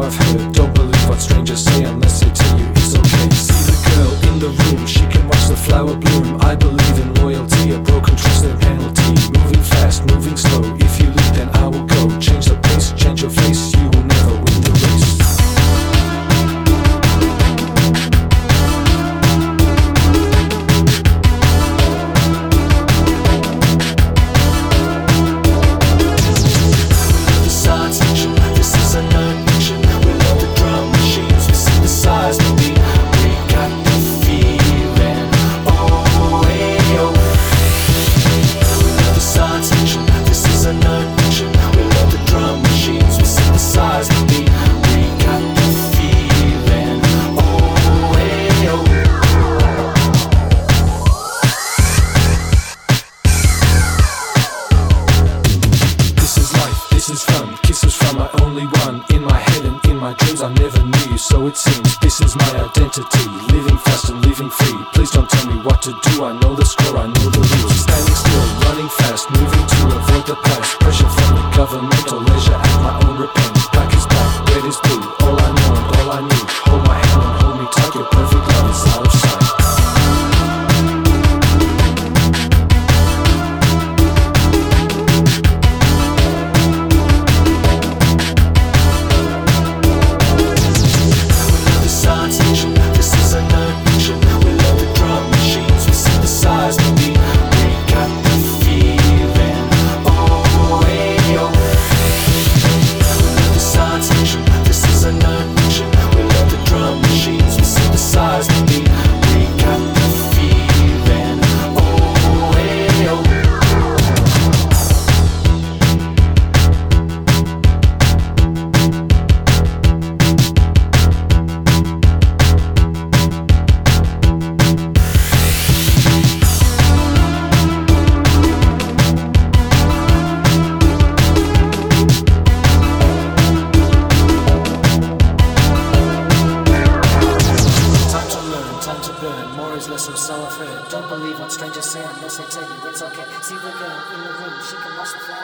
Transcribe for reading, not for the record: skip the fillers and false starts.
I've heard. Don't believe what strangers say unless they tell you it's okay. See the girl in the room, she can watch the flower bloom. I believe in loyalty, a broken trust and penalty. Moving fast, moving slow. If you lead, then I will go. Change the pace, change your face. You will never win the race. This is fun, kisses from my only one. In my head and in my dreams I never knew you, so it seems this is my identity. Living fast and living free. Please don't tell me what to do, I know the score, I know the rules. Standing still, running fast, moving to avoid the past. Pressure from the government or leisure at my own repent. Black is black, red is blue, all I know and all I need. Hold my hand and hold me tight, your perfect love is out of sight. Listen, so I've heard. Don't believe what strangers say unless they tell you it's okay. See the girl in the room, she can watch the flash.